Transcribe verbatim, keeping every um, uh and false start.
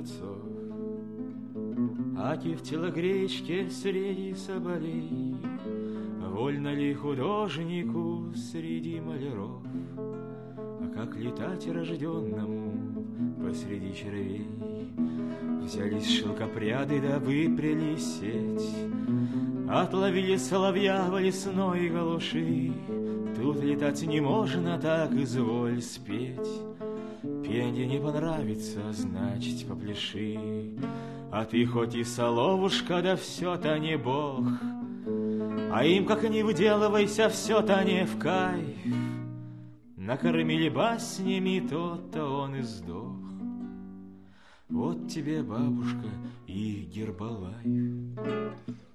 дворцов. Аки в телогречке среди соболей, вольно ли художнику среди маляров? А как летать рожденному посреди червей? Взялись шелкопряды да выпряли сеть, отловили соловья в лесной галуши. Тут летать не можно, так изволь спеть. Пенье не понравится, значит попляши. А ты хоть и соловушка, да все-то не бог, а им, как ни выделывайся, все-то не в кайф. Накормили баснями, тот-то он и сдох. Вот тебе, бабушка, и Гербалайф.